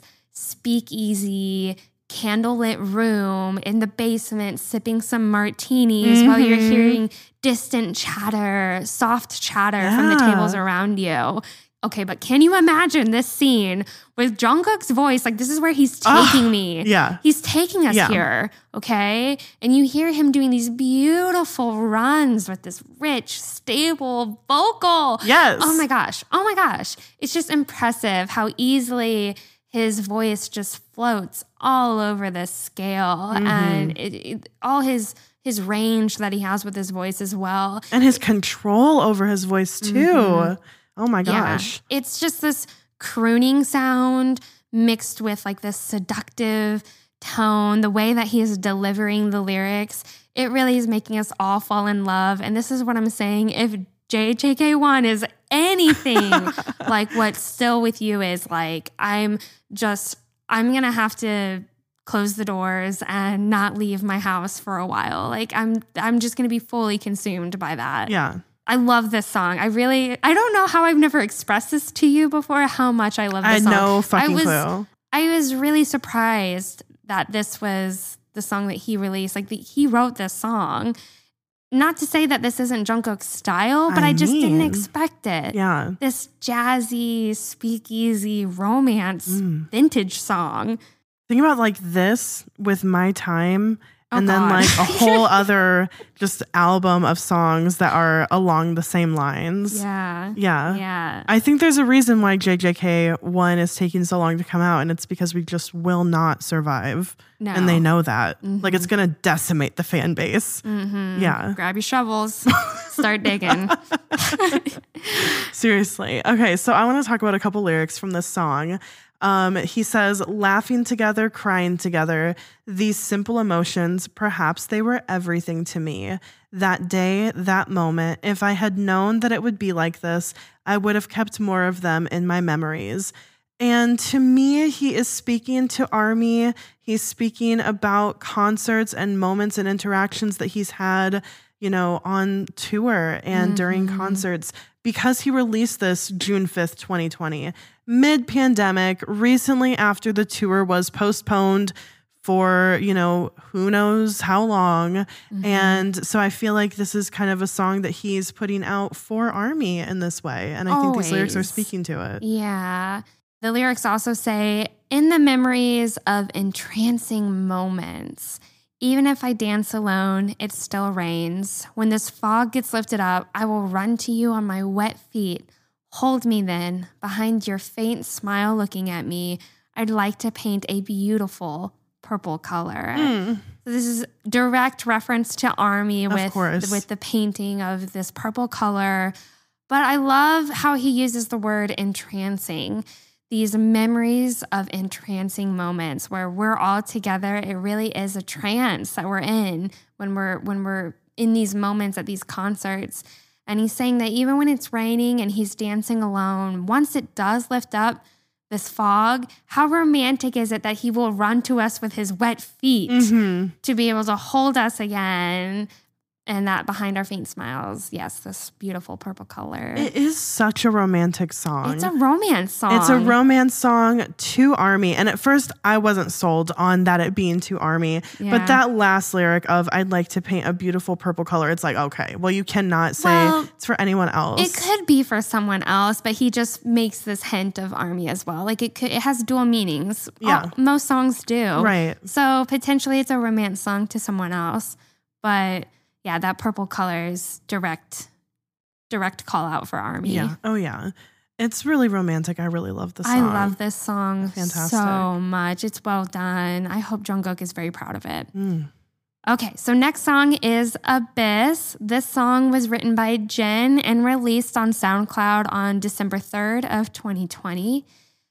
speakeasy, candlelit room in the basement sipping some martinis while you're hearing distant chatter, soft chatter from the tables around you. Okay, but can you imagine this scene with Jungkook's voice? Like, this is where he's taking me. Yeah. He's taking us here, okay? And you hear him doing these beautiful runs with this rich, stable vocal. Yes. Oh my gosh. It's just impressive how easily his voice just floats all over this scale. And all his range that he has with his voice as well. And his control over his voice, too. Oh my gosh. Yeah. It's just this crooning sound mixed with like this seductive tone, the way that he is delivering the lyrics. It really is making us all fall in love. And this is what I'm saying. If JJK1 is anything like what Still With You is like, I'm going to have to close the doors and not leave my house for a while. Like I'm just going to be fully consumed by that. Yeah. I love this song. I don't know how I've never expressed this to you before, how much I love this song. I know fucking clue. I was really surprised that this was the song that he released. Like he wrote this song. Not to say that this isn't Jungkook's style, but I just didn't expect it. Yeah. This jazzy, speakeasy romance vintage song. Think about like this with My Time. And then like a whole other just album of songs that are along the same lines. Yeah. I think there's a reason why JJK1 is taking so long to come out, and it's because we just will not survive. No. And they know that. Like it's going to decimate the fan base. Yeah. Grab your shovels. Start digging. Seriously. Okay, so I want to talk about a couple lyrics from this song. He says, laughing together, crying together, these simple emotions, perhaps they were everything to me. That day, that moment, if I had known that it would be like this, I would have kept more of them in my memories. And to me, he is speaking to ARMY. He's speaking about concerts and moments and interactions that he's had, on tour and during concerts, because he released this June 5th, 2020, mid-pandemic, recently after the tour was postponed for, who knows how long. And so I feel like this is kind of a song that he's putting out for ARMY in this way. And I think these lyrics are speaking to it. Yeah. The lyrics also say, in the memories of entrancing moments, even if I dance alone, it still rains. When this fog gets lifted up, I will run to you on my wet feet. Hold me then, behind your faint smile looking at me. I'd like to paint a beautiful purple color. So this is direct reference to ARMY with the painting of this purple color. But I love how he uses the word entrancing. These memories of entrancing moments where we're all together. It really is a trance that we're in when we're in these moments at these concerts. And he's saying that even when it's raining and he's dancing alone, once it does lift up this fog, how romantic is it that he will run to us with his wet feet to be able to hold us again, And that Behind Our Faint Smiles, yes, this beautiful purple color. It is such a romantic song. It's a romance song. It's a romance song to Army. And at first, I wasn't sold on that it being to Army. Yeah. But that last lyric of, I'd like to paint a beautiful purple color, it's like, okay, well, you cannot say it's for anyone else. It could be for someone else, but he just makes this hint of Army as well. Like it has dual meanings. Yeah. Most songs do. Right. So potentially it's a romance song to someone else. But yeah, that purple color is direct call out for Army. Yeah. Oh, yeah. It's really romantic. I really love the song. I love this song Fantastic. so much. It's well done. I hope Jungkook is very proud of it. Okay, so next song is Abyss. This song was written by Jin and released on SoundCloud on December 3rd of 2020.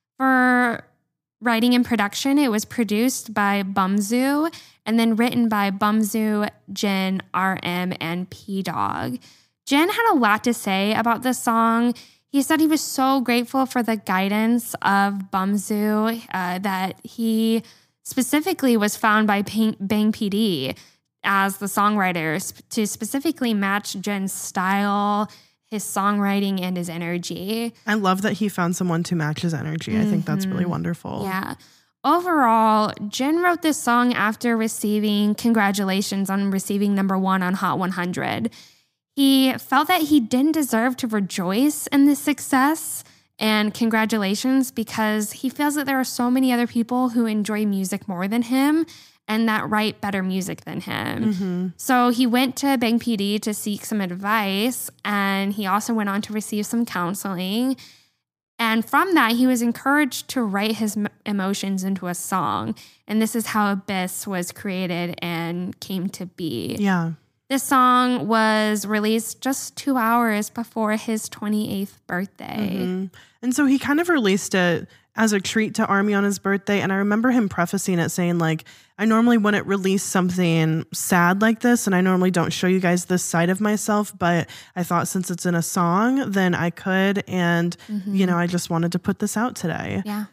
For writing and production, it was produced by Bumzu and then written by Bumzu, Jin, RM, and P-Dog. Jin had a lot to say about this song. He said he was so grateful for the guidance of Bumzu, that he specifically was found by Bang PD as the songwriter to specifically match Jin's style, his songwriting, and his energy. I love that he found someone to match his energy. I think that's really wonderful. Yeah. Overall, Jin wrote this song after receiving congratulations on receiving #1 on Hot 100. He felt that he didn't deserve to rejoice in this success and congratulations because he feels that there are so many other people who enjoy music more than him and that write better music than him. So he went to Bang PD to seek some advice, and he also went on to receive some counseling. And from that, he was encouraged to write his emotions into a song. And this is how Abyss was created and came to be. Yeah. This song was released just 2 hours before his 28th birthday. And so he kind of released it as a treat to Army on his birthday. And I remember him prefacing it saying, like, I normally wouldn't release something sad like this, and I normally don't show you guys this side of myself, but I thought since it's in a song, then I could. And, you know, I just wanted to put this out today. Yeah.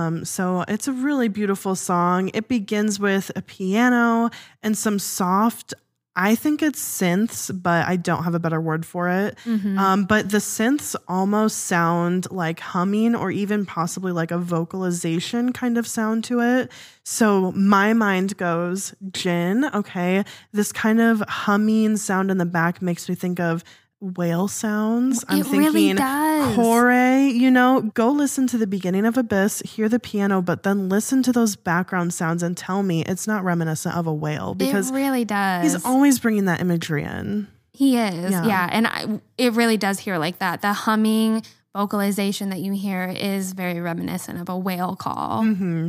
So it's a really beautiful song. It begins with a piano and some soft, I think it's synths, but I don't have a better word for it. But the synths almost sound like humming or even possibly like a vocalization kind of sound to it. So my mind goes, Jin, okay, this kind of humming sound in the back makes me think of whale sounds. I'm thinking really does. Kore, you know, go listen to the beginning of Abyss, hear the piano, but then listen to those background sounds and tell me it's not reminiscent of a whale, because it really does. he's always bringing that imagery in. He is, Yeah. yeah. And it really does hear like that. The humming vocalization that you hear is very reminiscent of a whale call.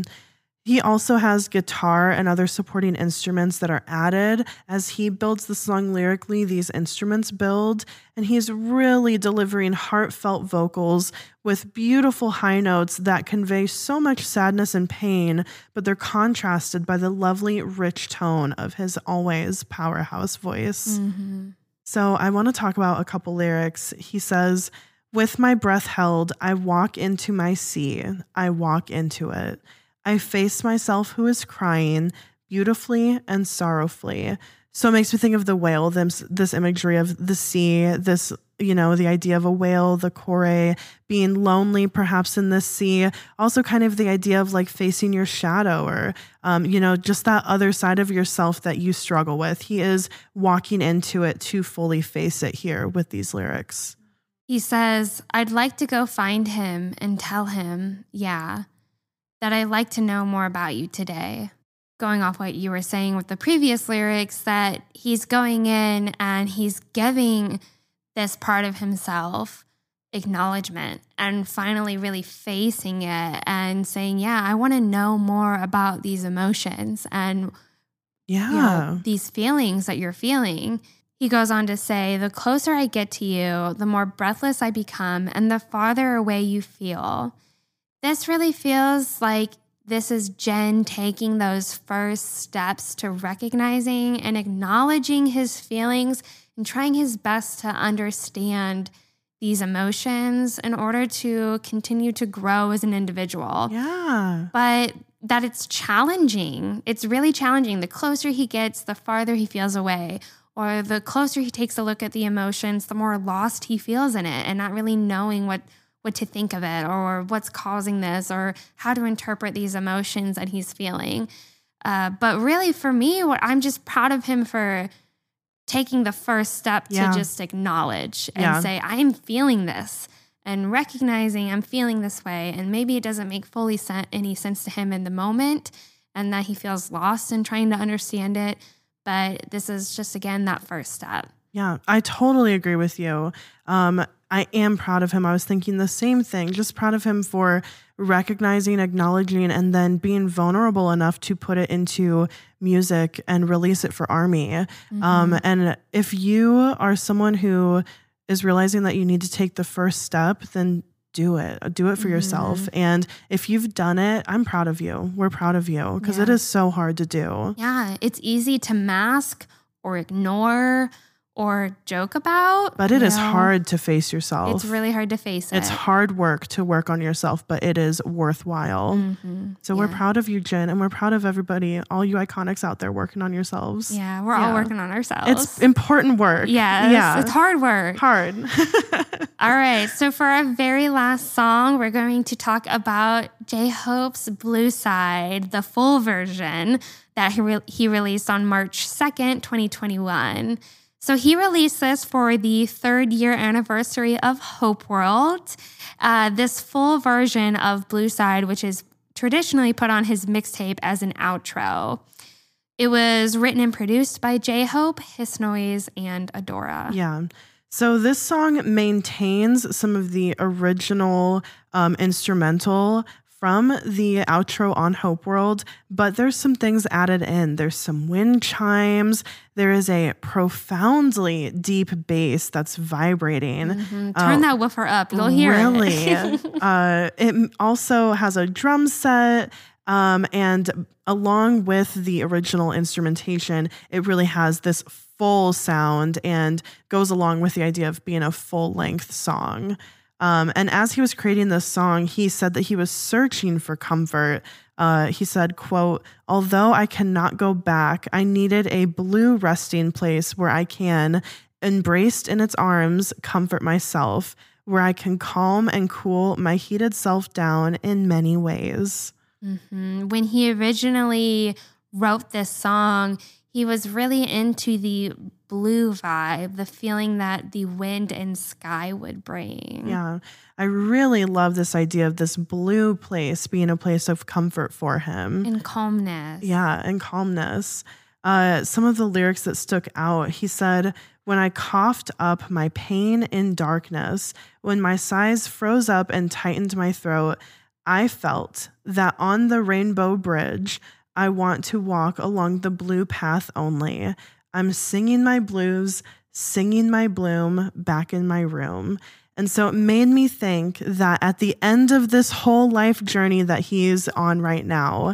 He also has guitar and other supporting instruments that are added. As he builds the song lyrically, these instruments build, and he's really delivering heartfelt vocals with beautiful high notes that convey so much sadness and pain, but they're contrasted by the lovely, rich tone of his always powerhouse voice. So I want to talk about a couple lyrics. He says, "With my breath held, I walk into my sea. I walk into it. I face myself who is crying beautifully and sorrowfully." So it makes me think of the whale, this imagery of the sea, this, you know, the idea of a whale, the Kore, being lonely perhaps in this sea. Also kind of the idea of like facing your shadow or, you know, just that other side of yourself that you struggle with. He is walking into it to fully face it here with these lyrics. He says, "I'd like to go find him and tell him, yeah, that I'd like to know more about you today." Going off what you were saying with the previous lyrics, that he's going in and he's giving this part of himself acknowledgement and finally really facing it and saying, yeah, I want to know more about these emotions and you know, these feelings that you're feeling. He goes on to say, "The closer I get to you, the more breathless I become and the farther away you feel." This really feels like this is Jin taking those first steps to recognizing and acknowledging his feelings and trying his best to understand these emotions in order to continue to grow as an individual. Yeah. But that it's challenging. It's really challenging. The closer he gets, the farther he feels away. or the closer he takes a look at the emotions, the more lost he feels in it and not really knowing what to think of it or what's causing this or how to interpret these emotions that he's feeling. But really for me, I'm just proud of him for taking the first step to just acknowledge and say, I'm feeling this, and recognizing I'm feeling this way. And maybe it doesn't make fully any sense to him in the moment and that he feels lost in trying to understand it. But this is just, again, that first step. Yeah, I totally agree with you. I am proud of him. I was thinking the same thing, just proud of him for recognizing, acknowledging, and then being vulnerable enough to put it into music and release it for Army. And if you are someone who is realizing that you need to take the first step, then do it. Do it for yourself. And if you've done it, I'm proud of you. We're proud of you because it is so hard to do. Yeah, it's easy to mask or ignore or joke about. But it is hard to face yourself. It's really hard to face it. It's hard work to work on yourself, but it is worthwhile. So we're proud of you, Jen, and we're proud of everybody, all you iconics out there working on yourselves. Yeah, we're all working on ourselves. It's important work. Yes, it's hard work. Hard. All right, so for our very last song, we're going to talk about J-Hope's Blue Side, the full version that he released on March 2nd, 2021. So he released this for the 3rd year anniversary of Hope World. This full version of Blue Side, which is traditionally put on his mixtape as an outro. It was written and produced by J-Hope, Hiss Noise, and Adora. Yeah. So this song maintains some of the original instrumental from the outro on Hope World, but there's some things added in. There's some wind chimes. There is a profoundly deep bass that's vibrating. Turn that woofer up. You'll hear it. It also has a drum set, and along with the original instrumentation, it really has this full sound and goes along with the idea of being a full-length song. And as he was creating this song, he said that he was searching for comfort. He said, quote, "Although I cannot go back, I needed a blue resting place where I can, embraced in its arms, comfort myself, where I can calm and cool my heated self down in many ways." When he originally wrote this song, he was really into the blue vibe, the feeling that the wind and sky would bring. Yeah, I really love this idea of this blue place being a place of comfort for him. And calmness. Yeah, and calmness. Some of the lyrics that stuck out, he said, "When I coughed up my pain in darkness, when my sighs froze up and tightened my throat, I felt that on the rainbow bridge, I want to walk along the blue path only. I'm singing my blues, singing my bloom back in my room." And so it made me think that at the end of this whole life journey that he's on right now,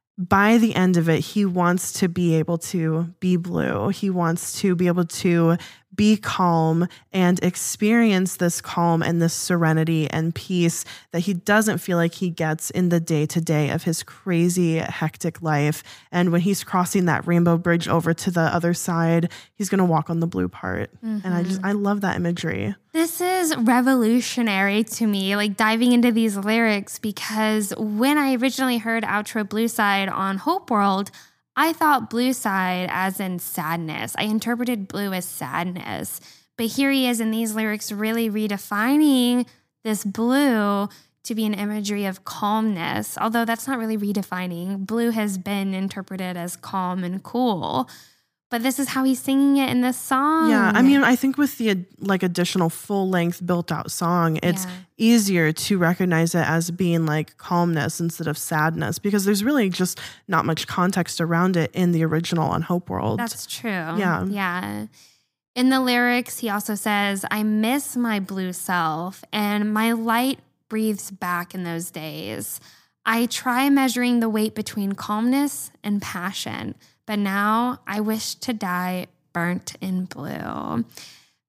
by the end of it, he wants to be able to be blue. He wants to be able to be calm and experience this calm and this serenity and peace that he doesn't feel like he gets in the day-to-day of his crazy, hectic life. And when he's crossing that rainbow bridge over to the other side, he's going to walk on the blue part. And I love that imagery. This is revolutionary to me, like diving into these lyrics, because when I originally heard outro Blue Side on Hope World, I thought blue side as in sadness. I interpreted blue as sadness. But here he is in these lyrics really redefining this blue to be an imagery of calmness, although that's not really redefining. Blue has been interpreted as calm and cool. But this is how he's singing it in this song. Yeah, I mean, I think with the additional full-length built-out song, it's easier to recognize it as being like calmness instead of sadness, because there's really just not much context around it in the original on Hope World. That's true. Yeah. In the lyrics, he also says, "I miss my blue self, and my light breathes back in those days. I try measuring the weight between calmness and passion, but now I wish to die burnt in blue."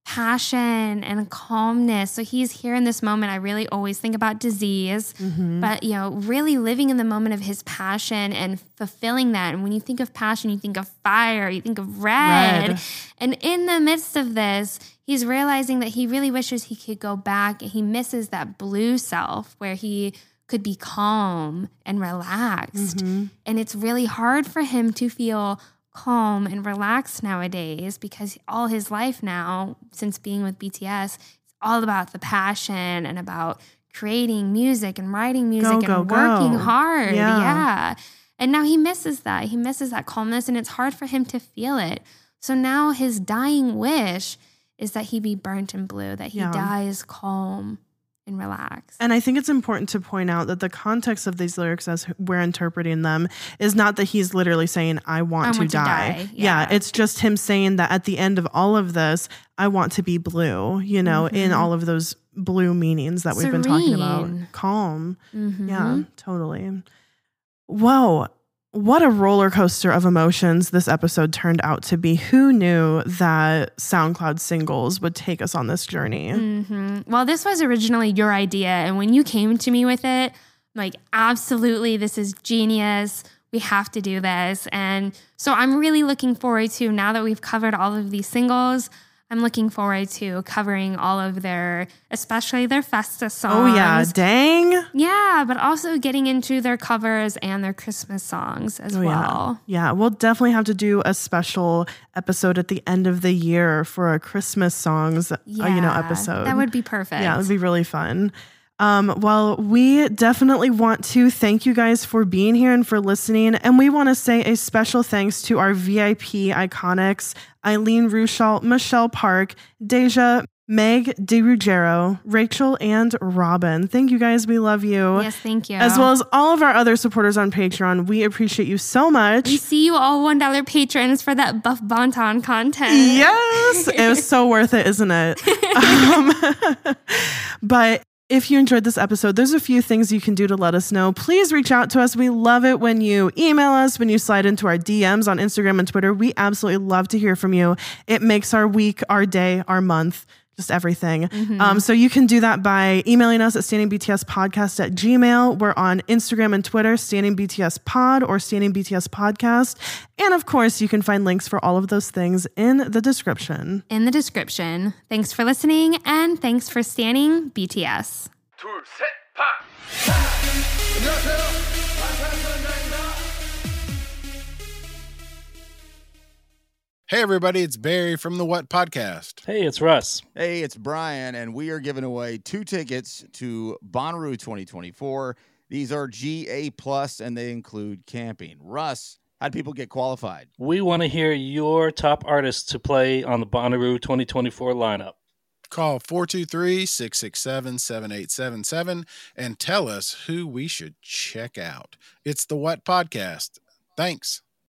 passion and calmness. So he's here in this moment. I really always think about disease, but really living in the moment of his passion and fulfilling that. And when you think of passion, you think of fire, you think of red. And in the midst of this, he's realizing that he really wishes he could go back, and he misses that blue self where he could be calm and relaxed. And it's really hard for him to feel calm and relaxed nowadays because all his life now, since being with BTS, it's all about the passion and about creating music and writing music and working hard. Yeah. And now he misses that. He misses that calmness, and it's hard for him to feel it. So now his dying wish is that he be burnt in blue, that he dies calm and relaxed. And I think it's important to point out that the context of these lyrics as we're interpreting them is not that he's literally saying, I want to die. Yeah, it's just him saying that at the end of all of this, I want to be blue, in all of those blue meanings that we've been talking about. Calm. Yeah, totally. Whoa. What a roller coaster of emotions this episode turned out to be. Who knew that SoundCloud singles would take us on this journey? Well, this was originally your idea. And when you came to me with it, I'm like, absolutely, this is genius. We have to do this. And so I'm really looking forward to, now that we've covered all of these singles, I'm looking forward to covering all of their, especially their Festa songs. Oh, yeah. Dang. Yeah, but also getting into their covers and their Christmas songs as well. Yeah, we'll definitely have to do a special episode at the end of the year for a Christmas songs, episode. That would be perfect. Yeah, it would be really fun. Well, we definitely want to thank you guys for being here and for listening. And we want to say a special thanks to our VIP iconics, Eileen Ruschalt, Michelle Park, Deja, Meg DiRuggiero, Rachel, and Robin. Thank you guys. We love you. Yes, thank you. As well as all of our other supporters on Patreon. We appreciate you so much. We see you all $1 patrons for that Buff Bonton content. Yes. It was so worth it, isn't it? But if you enjoyed this episode, there's a few things you can do to let us know. Please reach out to us. We love it when you email us, when you slide into our DMs on Instagram and Twitter. We absolutely love to hear from you. It makes our week, our day, our month, just everything. So you can do that by emailing us at standingbtspodcast@gmail.com. We're on Instagram and Twitter, standingbtspod or standingbtspodcast. And of course, you can find links for all of those things in the description. Thanks for listening, and thanks for standing BTS. Hey, everybody, it's Barry from the What Podcast. Hey, it's Russ. Hey, it's Brian, and we are giving away 2 tickets to Bonnaroo 2024. These are GA+, and they include camping. Russ, how do people get qualified? We want to hear your top artists to play on the Bonnaroo 2024 lineup. Call 423-667-7877 and tell us who we should check out. It's the What Podcast. Thanks.